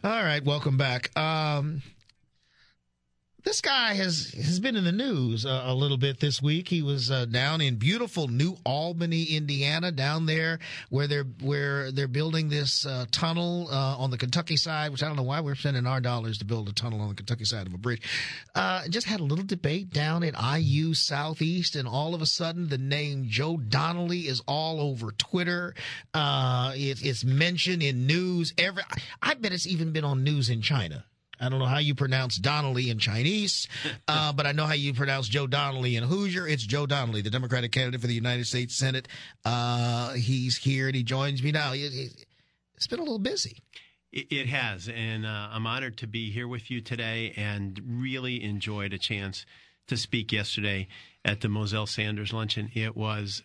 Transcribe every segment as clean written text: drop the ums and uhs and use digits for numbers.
All right, welcome back. This guy has been in the news a little bit this week. He was down in beautiful New Albany, Indiana, down there where they're building this tunnel on the Kentucky side, which I don't know why we're spending our dollars to build a tunnel on the Kentucky side of a bridge. Just had a little debate down at IU Southeast, and all of a sudden the name Joe Donnelly is all over Twitter. It's mentioned in news. I bet it's even been on news in China. I don't know how you pronounce Donnelly in Chinese, but I know how you pronounce Joe Donnelly in Hoosier. It's Joe Donnelly, the Democratic candidate for the United States Senate. He's here and he joins me now. It's been a little busy. It has, and I'm honored to be here with you today and really enjoyed a chance to speak yesterday at the Moselle Sanders Luncheon. It was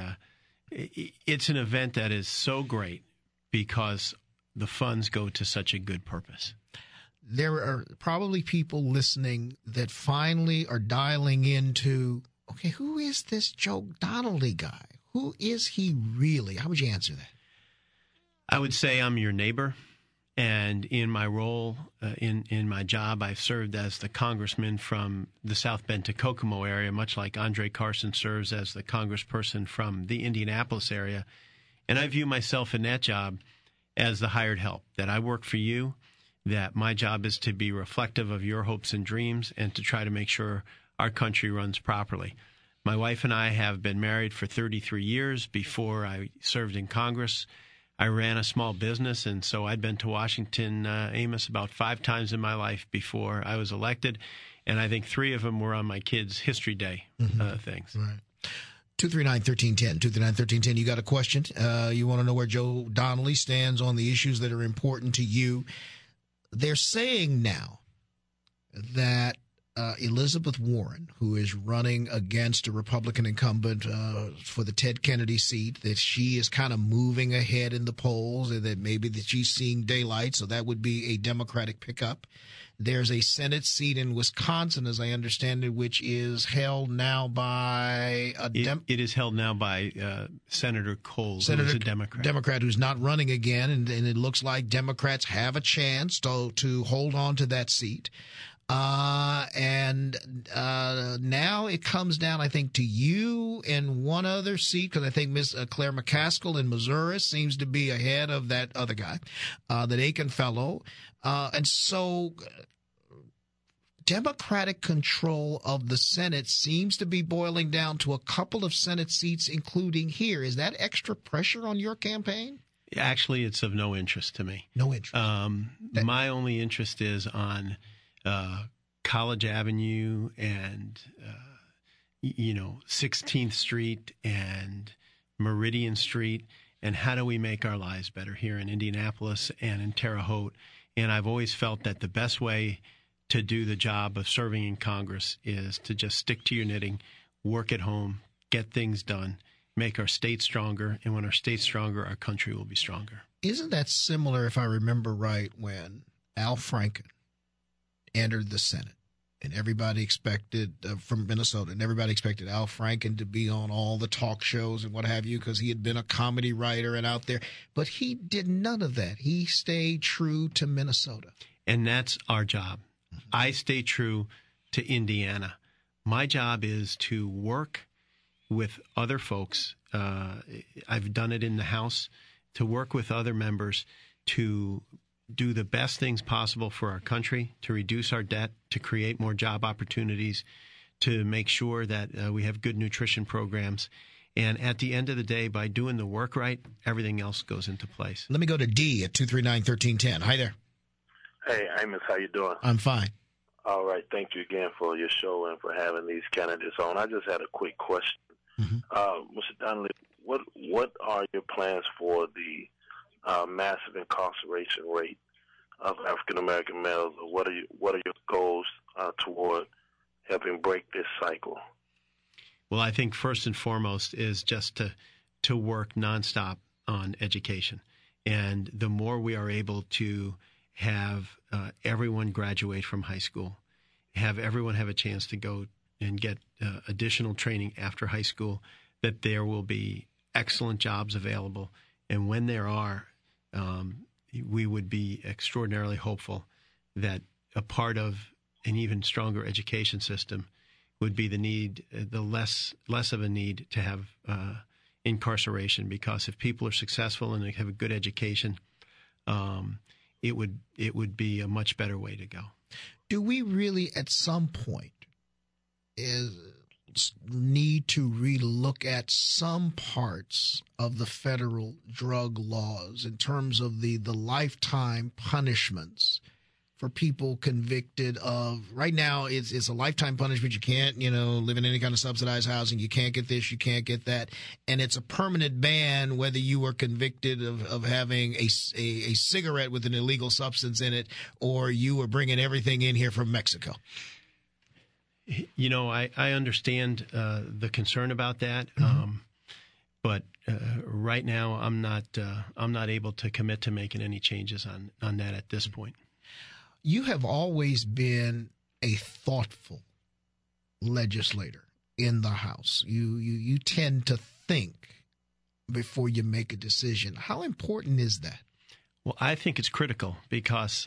it's an event that is so great because the funds go to such a good purpose. There are probably people listening that finally are dialing into, okay, who is this Joe Donnelly guy? Who is he really? How would you answer that? I would say I'm your neighbor. And in my role, in my job, I've served as the congressman from the South Bend to Kokomo area, much like Andre Carson serves as the congressperson from the Indianapolis area. And I view myself in that job as the hired help, that I work for you, that my job is to be reflective of your hopes and dreams and to try to make sure our country runs properly. My wife and I have been married for 33 years. Before I served in Congress, I ran a small business, and so I'd been to Washington, Amos, about 5 times in my life before I was elected, and I think 3 of them were on my kids' History Day things. Right. 239-1310, 239-1310. You got a question? You want to know where Joe Donnelly stands on the issues that are important to you? They're saying now that Elizabeth Warren, who is running against a Republican incumbent for the Ted Kennedy seat, that she is kind of moving ahead in the polls, and that maybe that she's seeing daylight, so that would be a Democratic pickup. There's a Senate seat in Wisconsin, as I understand it, which is held now by it is held now by Senator Cole, who is a Democrat who's not running again, and it looks like Democrats have a chance to hold on to that seat. And now it comes down, I think, to you and one other seat, because I think Miss Claire McCaskill in Missouri seems to be ahead of that other guy, that Aiken fellow. And so Democratic control of the Senate seems to be boiling down to a couple of Senate seats, including here. Is that extra pressure on your campaign? Actually, it's of no interest to me. No interest. My only interest is on College Avenue and 16th Street and Meridian Street, and how do we make our lives better here in Indianapolis and in Terre Haute. And I've always felt that the best way to do the job of serving in Congress is to just stick to your knitting, work at home, get things done, make our state stronger, and when our state's stronger, our country will be stronger. Isn't that similar, if I remember right, when Al Franken entered the Senate, and everybody expected, from Minnesota, and everybody expected Al Franken to be on all the talk shows and what have you, because he had been a comedy writer and out there. But he did none of that. He stayed true to Minnesota. And that's our job. Mm-hmm. I stay true to Indiana. My job is to work with other folks. I've done it in the House, to work with other members to do the best things possible for our country, to reduce our debt, to create more job opportunities, to make sure that we have good nutrition programs. And at the end of the day, by doing the work right, everything else goes into place. Let me go to D at 239-1310. Hi there. Hey, Amos, how you doing? I'm fine. All right. Thank you again for your show and for having these candidates on. I just had a quick question. Mm-hmm. Mr. Donnelly, what are your plans for the massive incarceration rate of African-American males? Or what are your goals toward helping break this cycle? Well, I think first and foremost is just to work nonstop on education. And the more we are able to have everyone graduate from high school, have everyone have a chance to go and get additional training after high school, that there will be excellent jobs available. And when there are, we would be extraordinarily hopeful that a part of an even stronger education system would be the less of a need to have incarceration, because if people are successful and they have a good education, it would be a much better way to go. Do we really at some point need to relook at some parts of the federal drug laws in terms of the lifetime punishments for people convicted of? Right now, it's a lifetime punishment. You can't, live in any kind of subsidized housing. You can't get this. You can't get that. And it's a permanent ban whether you were convicted of having a cigarette with an illegal substance in it, or you were bringing everything in here from Mexico. I understand the concern about that, but right now I'm not able to commit to making any changes on that at this point. You have always been a thoughtful legislator in the House. You tend to think before you make a decision. How important is that? Well, I think it's critical because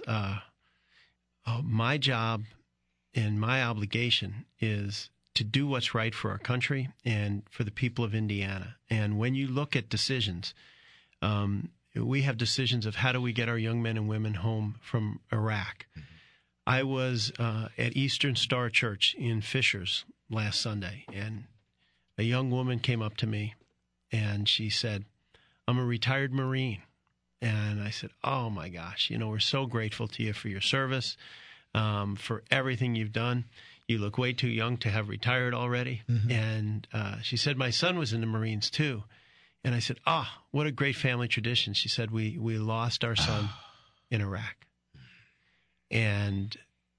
my job and my obligation is to do what's right for our country and for the people of Indiana. And when you look at decisions, we have decisions of how do we get our young men and women home from Iraq. Mm-hmm. I was at Eastern Star Church in Fishers last Sunday, and a young woman came up to me, and she said, "I'm a retired Marine." And I said, "Oh, my gosh, we're so grateful to you for your service, for everything you've done. You look way too young to have retired already." Mm-hmm. And she said, "My son was in the Marines, too." And I said, what a great family tradition. She said, we lost our son in Iraq. And,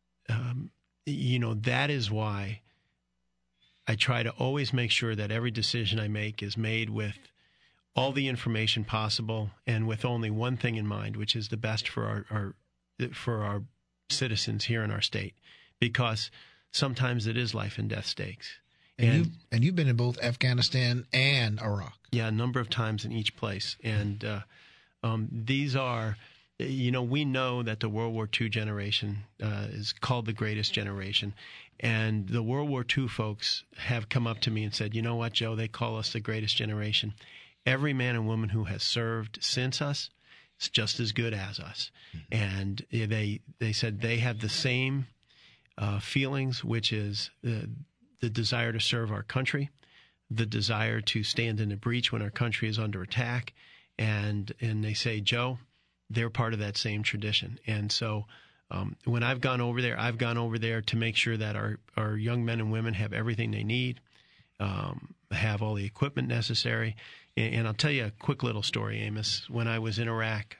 that is why I try to always make sure that every decision I make is made with all the information possible and with only one thing in mind, which is the best for our citizens here in our state, because sometimes it is life and death stakes. And you've been in both Afghanistan and Iraq. Yeah, a number of times in each place. And these are, we know that the World War II generation is called the greatest generation. And the World War II folks have come up to me and said, "You know what, Joe, they call us the greatest generation. Every man and woman who has served since us is just as good as us." Mm-hmm. And they said they have the same feelings, which is the desire to serve our country, the desire to stand in the breach when our country is under attack. And they say, "Joe, they're part of that same tradition." And so when I've gone over there to make sure that our young men and women have everything they need, have all the equipment necessary. And I'll tell you a quick little story, Amos. When I was in Iraq,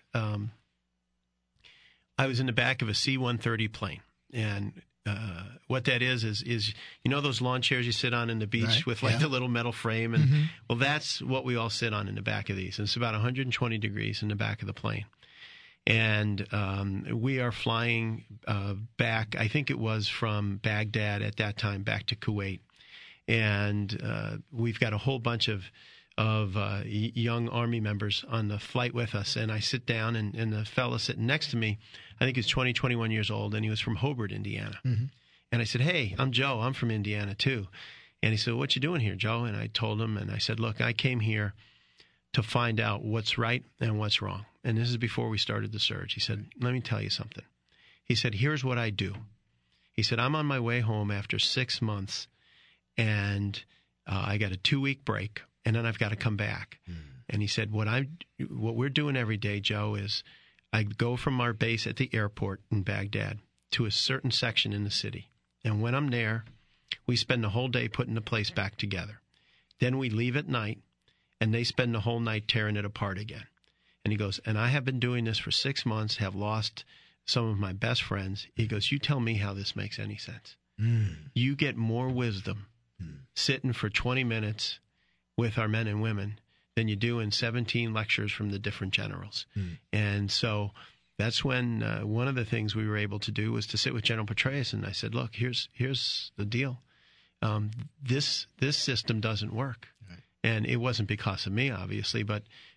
I was in the back of a C-130 plane. And what that is those lawn chairs you sit on in the beach, right, with the little metal frame, and mm-hmm. Well, that's what we all sit on in the back of these. And it's about 120 degrees in the back of the plane, and we are flying back. I think it was from Baghdad at that time back to Kuwait, and we've got a whole bunch of young Army members on the flight with us. And I sit down, and the fellow sitting next to me, I think he was 21 years old, and he was from Hobart, Indiana. Mm-hmm. And I said, "Hey, I'm Joe. I'm from Indiana, too." And he said, "What you doing here, Joe?" And I told him, and I said, "Look, I came here to find out what's right and what's wrong." And this is before we started the surge. He said, "Let me tell you something." He said, "Here's what I do." He said, "I'm on my way home after 6 months, and I got a 2-week break, and then I've got to come back." Mm. And he said, what we're doing every day, Joe, is I go from our base at the airport in Baghdad to a certain section in the city. And when I'm there, we spend the whole day putting the place back together. Then we leave at night, and they spend the whole night tearing it apart again. And he goes, "And I have been doing this for 6 months, have lost some of my best friends." He goes, "You tell me how this makes any sense." Mm. You get more wisdom sitting for 20 minutes with our men and women than you do in 17 lectures from the different generals. Mm. And so that's when one of the things we were able to do was to sit with General Petraeus, and I said, "Look, here's the deal. This system doesn't work." Right. And it wasn't because of me, obviously, but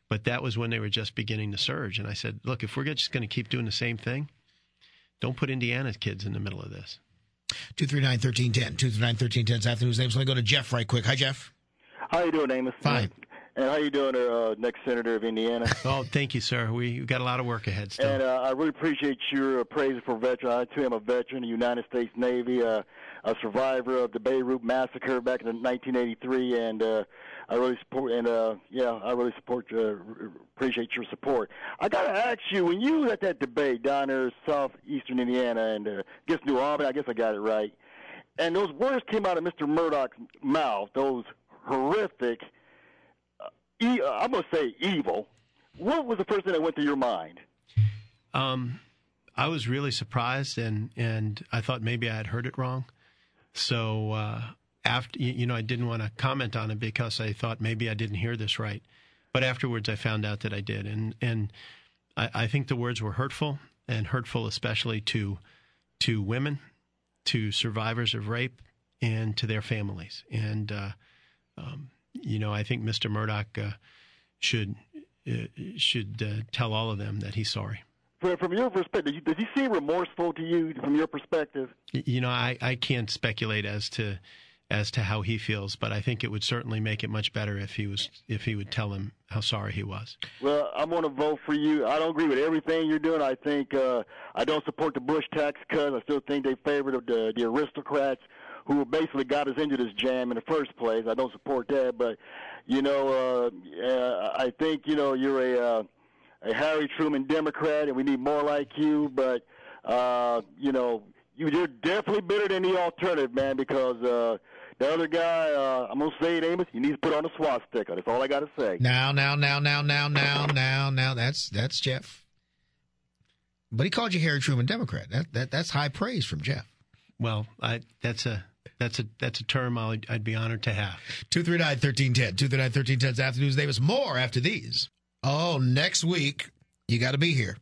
But that was when they were just beginning to surge. And I said, look, if we're just going to keep doing the same thing, don't put Indiana's kids in the middle of this. 239-1310. 239-1310 this afternoon's name. So I'm going to go to Jeff right quick. Hi, Jeff. How you doing, Amos? Fine. And how you doing, next senator of Indiana? Oh, thank you, sir. We've got a lot of work ahead still. And I really appreciate your praise for veterans. I, too, am a veteran of the United States Navy, a survivor of the Beirut massacre back in 1983, and I really support. And I really appreciate your support. I got to ask you, when you was at that debate down there in southeastern Indiana, and I guess New Albany, I guess I got it right, and those words came out of Mr. Murdoch's mouth, those horrific. I'm going to say evil. What was the first thing that went through your mind? I was really surprised, and I thought maybe I had heard it wrong. So after, I didn't want to comment on it because I thought maybe I didn't hear this right. But afterwards, I found out that I did, and I think the words were hurtful, and hurtful especially to women, to survivors of rape, and to their families. And I think Mr. Murdoch should tell all of them that he's sorry. From your perspective, does he seem remorseful to you? From your perspective, I can't speculate as to how he feels, but I think it would certainly make it much better if he would tell him how sorry he was. Well, I'm going to vote for you. I don't agree with everything you're doing. I think I don't support the Bush tax cuts. I still think they favored the aristocrats who basically got us into this jam in the first place. I don't support that, but I think you're a Harry Truman Democrat, and we need more like you. But you're definitely better than the alternative, man. Because the other guy, I'm gonna say it, Amos. He needs to put on a swastika. That's all I got to say. Now. That's Jeff. But he called you Harry Truman Democrat. That's high praise from Jeff. Well, that's a term I'd be honored to have. 239-1310. 239-1310's Afternoons Davis. More after these. Oh, next week, you got to be here.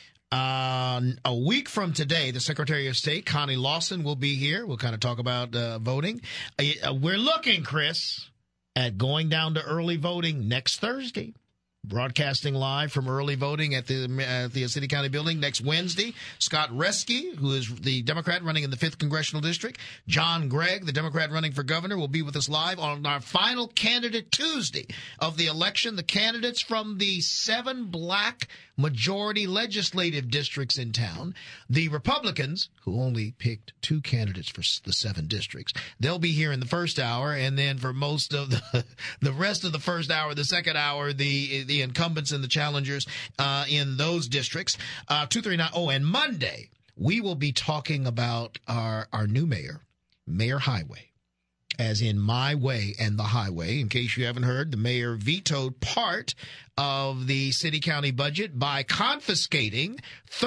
A week from today, the Secretary of State, Connie Lawson, will be here. We'll kind of talk about voting. We're looking, Chris, at going down to early voting next Thursday. Broadcasting live from early voting at the City County Building next Wednesday. Scott Reske, who is the Democrat running in the 5th Congressional District, John Gregg, the Democrat running for governor, will be with us live on our final candidate Tuesday of the election. The candidates from the 7 black majority legislative districts in town. The Republicans, who only picked 2 candidates for the 7 districts, they'll be here in the first hour, and then for most of the rest of the first hour, the second hour, the incumbents and the challengers in those districts. 239. Oh, and Monday we will be talking about our new mayor, Mayor Highway. As in My Way and the Highway. In case you haven't heard, the mayor vetoed part of the city-county budget by confiscating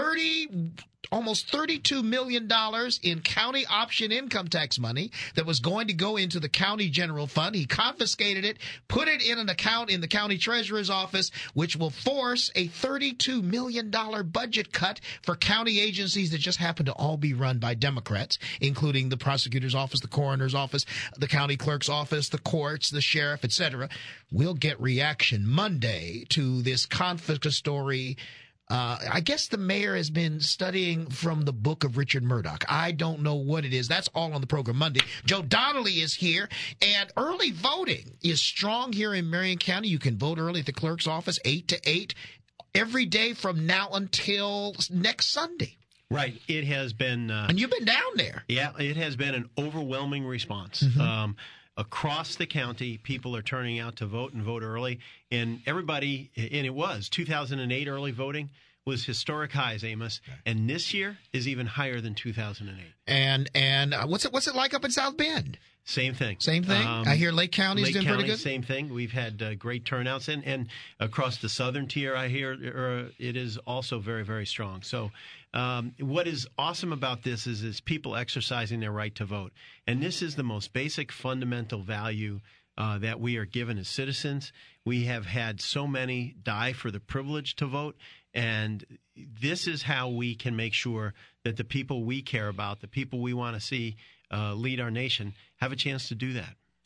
almost $32 million in county option income tax money that was going to go into the county general fund. He confiscated it, put it in an account in the county treasurer's office, which will force a $32 million budget cut for county agencies that just happen to all be run by Democrats, including the prosecutor's office, the coroner's office, the county clerk's office, the courts, the sheriff, etc. We'll get reaction Monday to this confiscatory. I guess the mayor has been studying from the book of Richard Murdoch. I don't know what it is. That's all on the program Monday. Joe Donnelly is here, and early voting is strong here in Marion County. You can vote early at the clerk's office, 8 to 8, every day from now until next Sunday. Right. It has been... and you've been down there. Yeah, it has been an overwhelming response. Mm-hmm. Across the county, people are turning out to vote and vote early. And everybody, and it was 2008 early voting was historic highs, Amos. Okay. And this year is even higher than 2008. And what's it like up in South Bend? Same thing. Same thing? I hear Lake County's doing pretty good? Same thing. We've had great turnouts. And across the southern tier, I hear it is also very, very strong. So what is awesome about this is people exercising their right to vote. And this is the most basic fundamental value that we are given as citizens. We have had so many die for the privilege to vote. And this is how we can make sure that the people we care about, the people we want to see lead our nation, have a chance to do that.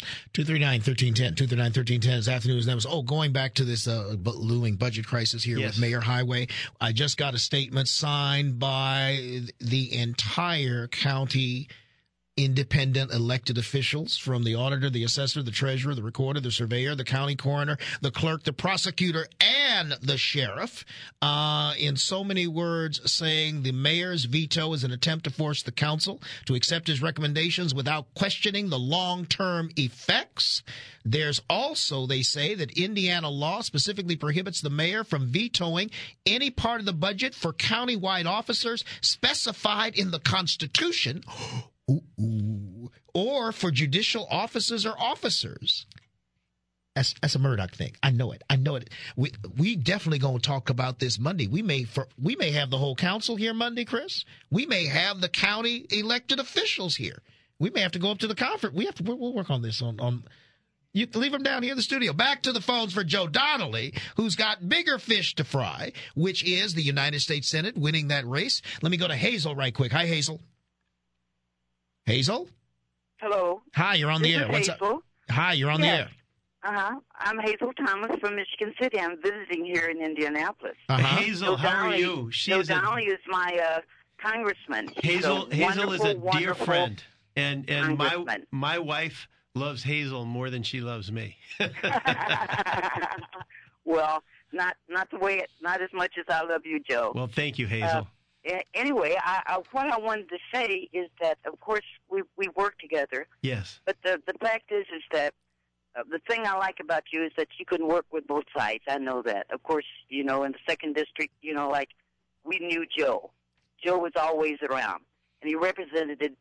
239-1310. 239-1310 is afternoon's numbers. Going back to this looming budget crisis here with Mayor Highway. I just got a statement signed by the entire county independent elected officials, from the auditor, the assessor, the treasurer, the recorder, the surveyor, the county coroner, the clerk, the prosecutor, and the sheriff, in so many words, saying the mayor's veto is an attempt to force the council to accept his recommendations without questioning the long-term effects. There's also, they say, that Indiana law specifically prohibits the mayor from vetoing any part of the budget for countywide officers specified in the Constitution, or for judicial offices or officers. That's a Murdoch thing. I know it. We definitely going to talk about this Monday. We may have the whole council here Monday, Chris. We may have the county elected officials here. We may have to go up to the conference. We'll work on this on you leave them down here in the studio. Back to the phones for Joe Donnelly, who's got bigger fish to fry, which is the United States Senate winning that race. Let me go to Hazel right quick. Hi, Hazel. Hazel? Hello. Hi, you're on the air. What's Hazel. up? Hi, you're on the air. I'm Hazel Thomas from Michigan City. I'm visiting here in Indianapolis. Hazel, how are you? Joe Donnelly is my congressman. Hazel is a dear friend, and congressman. my wife loves Hazel more than she loves me. Well, not as much as I love you, Joe. Well, thank you, Hazel. Anyway, what I wanted to say is that, of course, we work together. Yes. But the fact is that the thing I like about you is that you can work with both sides. I know that. Of course, in the 2nd District, like we knew Joe. Joe was always around, and he represented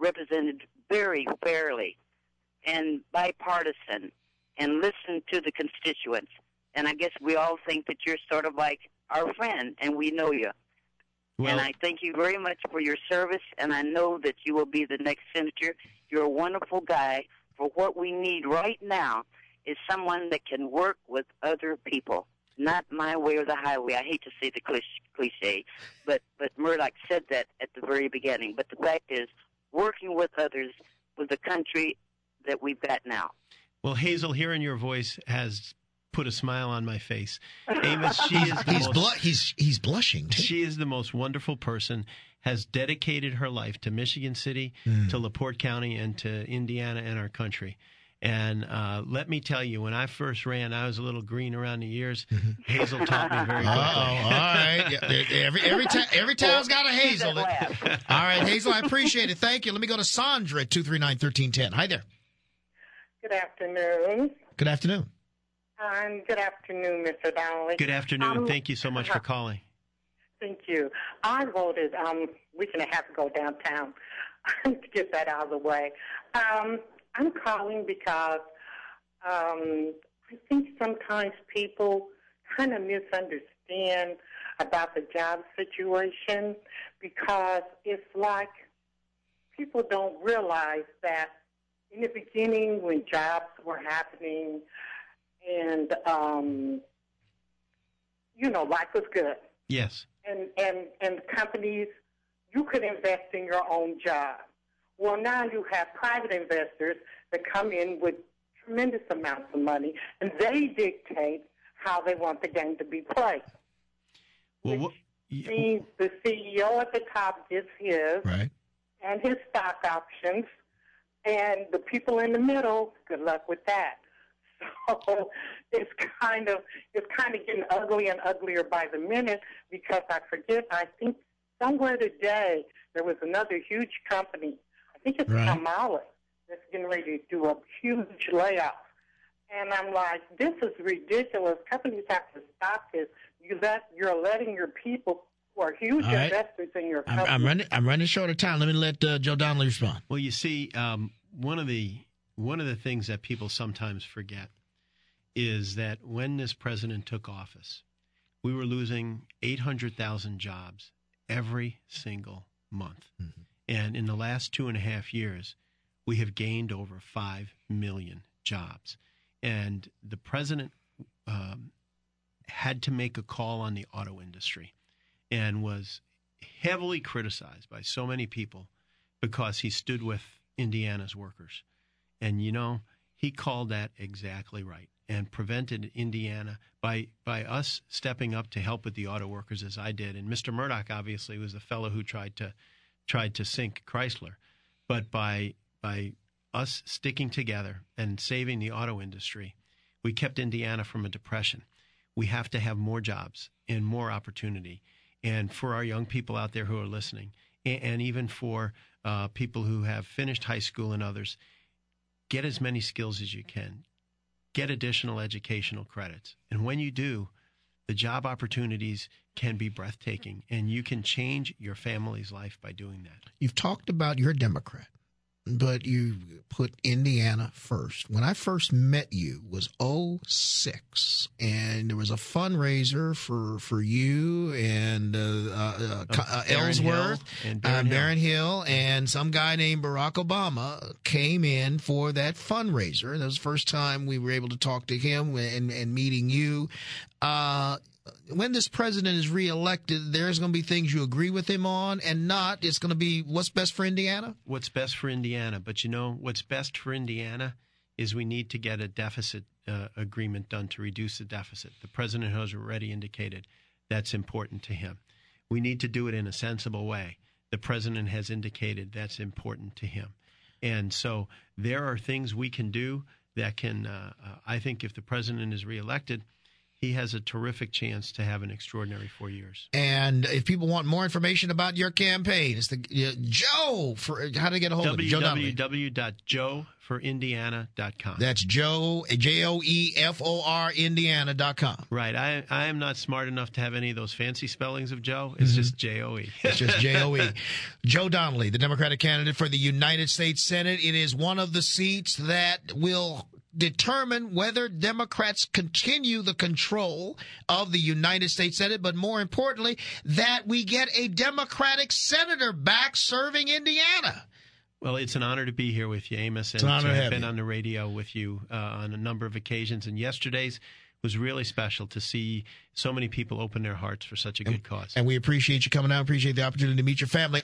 very fairly and bipartisan and listened to the constituents. And I guess we all think that you're sort of like our friend, and we know you. Well, and I thank you very much for your service, and I know that you will be the next senator. You're a wonderful guy. For what we need right now is someone that can work with other people, not my way or the highway. I hate to say the cliche, but Murdoch said that at the very beginning. But the fact is, working with others with the country that we've got now. Well, Hazel, hearing your voice has put a smile on my face. Amos, he's blushing too. She is the most wonderful person, has dedicated her life to Michigan City, to LaPorte County, and to Indiana and our country. And let me tell you, when I first ran, I was a little green around the ears. Hazel taught me very quickly. All right. Every town's got a Hazel. All right, Hazel, I appreciate it. Thank you. Let me go to Sandra at 239-1310. Hi there. Good afternoon. Good afternoon. Good afternoon, Mr. Donnelly. Good afternoon. Thank you so much for calling. Thank you. I voted a week and a half ago downtown to get that out of the way. I'm calling because I think sometimes people kind of misunderstand about the job situation, because it's like people don't realize that in the beginning when jobs were happening and, life was good. Yes. And companies, you could invest in your own job. Well, now you have private investors that come in with tremendous amounts of money, and they dictate how they want the game to be played. Well, means the CEO at the top gets his, right, and his stock options, and the people in the middle, good luck with that. So it's kind of getting ugly and uglier by the minute, because I think somewhere today there was another huge company, I think it's Kamala, that's getting ready to do a huge layoff. And I'm like, this is ridiculous. Companies have to stop this. You're letting your people who are huge investors in your company. I'm running short of time. Let me let Joe Donnelly respond. Well, you see, one of the things that people sometimes forget is that when this president took office, we were losing 800,000 jobs every single month. Mm-hmm. And in the last 2.5 years, we have gained over 5 million jobs. And the president had to make a call on the auto industry and was heavily criticized by so many people because he stood with Indiana's workers. And, He called that exactly right and prevented Indiana by us stepping up to help with the auto workers as I did. And Mr. Murdoch obviously was the fellow who tried to sink Chrysler. But by us sticking together and saving the auto industry, we kept Indiana from a depression. We have to have more jobs and more opportunity. And for our young people out there who are listening, and even for people who have finished high school and others, get as many skills as you can. Get additional educational credits. And when you do, the job opportunities can be breathtaking, and you can change your family's life by doing that. You've talked about you're a Democrat, but you put Indiana first. When I first met you was 2006, and there was a fundraiser for you and Ellsworth and Barron Hill, and some guy named Barack Obama came in for that fundraiser. And that was the first time we were able to talk to him and meeting you. When this president is reelected, there's going to be things you agree with him on and not. It's going to be what's best for Indiana? What's best for Indiana. But, what's best for Indiana is we need to get a deficit agreement done to reduce the deficit. The president has already indicated that's important to him. We need to do it in a sensible way. The president has indicated that's important to him. And so there are things we can do that can, I think if the president is reelected, he has a terrific chance to have an extraordinary 4 years. And if people want more information about your campaign, it's the Joe for how to get a hold of Joe Donnelly. www.joeforindiana.com. That's Joe, JOEFOR Indiana.com. Right. I am not smart enough to have any of those fancy spellings of Joe. It's just J-O-E. It's just J-O-E. Joe Donnelly, the Democratic candidate for the United States Senate. It is one of the seats that will determine whether Democrats continue the control of the United States Senate, but more importantly, that we get a Democratic senator back serving Indiana. Well, it's an honor to be here with you, Amos, and to have been on the radio with you on a number of occasions. And yesterday's was really special to see so many people open their hearts for such a good cause. And we appreciate you coming out, appreciate the opportunity to meet your family.